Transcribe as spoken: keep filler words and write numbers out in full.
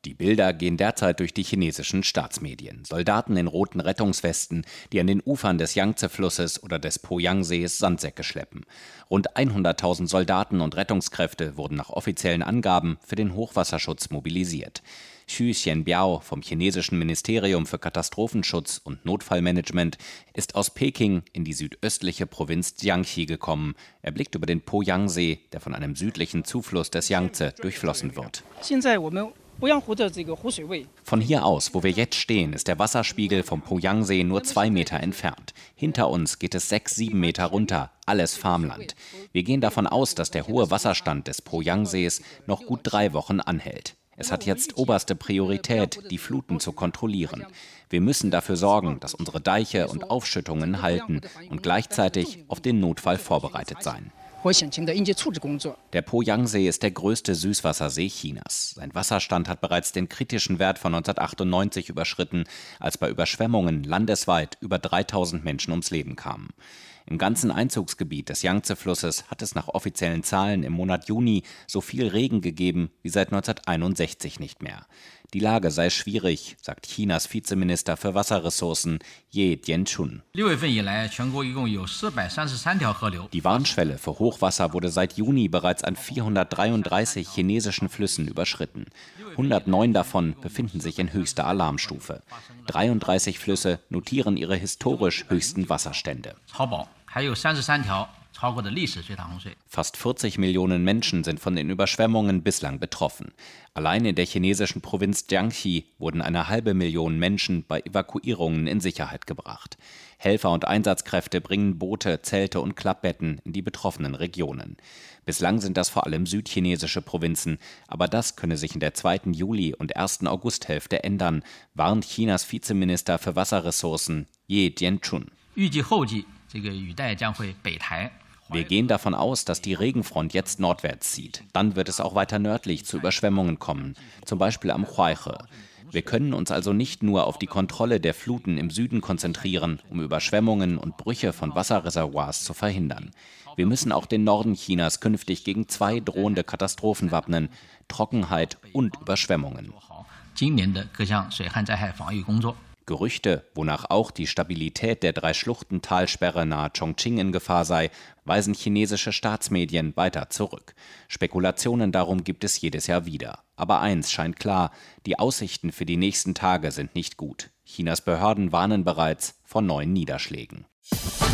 Die Bilder gehen derzeit durch die chinesischen Staatsmedien. Soldaten in roten Rettungswesten, die an den Ufern des Jangtse-Flusses oder des Poyang-Sees Sandsäcke schleppen. Rund hunderttausend Soldaten und Rettungskräfte wurden nach offiziellen Angaben für den Hochwasserschutz mobilisiert. Xu Xianbiao vom chinesischen Ministerium für Katastrophenschutz und Notfallmanagement ist aus Peking in die südöstliche Provinz Jiangxi gekommen. Er blickt über den Poyang-See, der von einem südlichen Zufluss des Yangtze durchflossen wird. Von hier aus, wo wir jetzt stehen, ist der Wasserspiegel vom Poyang-See nur zwei Meter entfernt. Hinter uns geht es sechs, sieben Meter runter, alles Farmland. Wir gehen davon aus, dass der hohe Wasserstand des Poyang-Sees noch gut drei Wochen anhält. Es hat jetzt oberste Priorität, die Fluten zu kontrollieren. Wir müssen dafür sorgen, dass unsere Deiche und Aufschüttungen halten und gleichzeitig auf den Notfall vorbereitet sein. Der Poyang-See ist der größte Süßwassersee Chinas. Sein Wasserstand hat bereits den kritischen Wert von neunzehnhundertachtundneunzig überschritten, als bei Überschwemmungen landesweit über dreitausend Menschen ums Leben kamen. Im ganzen Einzugsgebiet des Jangtse-Flusses hat es nach offiziellen Zahlen im Monat Juni so viel Regen gegeben wie seit neunzehnhunderteinundsechzig nicht mehr. Die Lage sei schwierig, sagt Chinas Vizeminister für Wasserressourcen Ye Jianchun. Die Warnschwelle für Hochwasser wurde seit Juni bereits an vierhundertdreiunddreißig chinesischen Flüssen überschritten. hundertneun davon befinden sich in höchster Alarmstufe. dreiunddreißig Flüsse notieren ihre historisch höchsten Wasserstände. Fast vierzig Millionen Menschen sind von den Überschwemmungen bislang betroffen. Allein in der chinesischen Provinz Jiangxi wurden eine halbe Million Menschen bei Evakuierungen in Sicherheit gebracht. Helfer und Einsatzkräfte bringen Boote, Zelte und Klappbetten in die betroffenen Regionen. Bislang sind das vor allem südchinesische Provinzen, aber das könne sich in der zweiten Juli- und ersten Augusthälfte ändern, warnt Chinas Vizeminister für Wasserressourcen Ye Jianchun. Wir gehen davon aus, dass die Regenfront jetzt nordwärts zieht. Dann wird es auch weiter nördlich zu Überschwemmungen kommen, zum Beispiel am Huaihe. Wir können uns also nicht nur auf die Kontrolle der Fluten im Süden konzentrieren, um Überschwemmungen und Brüche von Wasserreservoirs zu verhindern. Wir müssen auch den Norden Chinas künftig gegen zwei drohende Katastrophen wappnen: Trockenheit und Überschwemmungen. Gerüchte, wonach auch die Stabilität der Drei-Schluchten-Talsperre nahe Chongqing in Gefahr sei, weisen chinesische Staatsmedien weiter zurück. Spekulationen darum gibt es jedes Jahr wieder. Aber eins scheint klar: Die Aussichten für die nächsten Tage sind nicht gut. Chinas Behörden warnen bereits vor neuen Niederschlägen.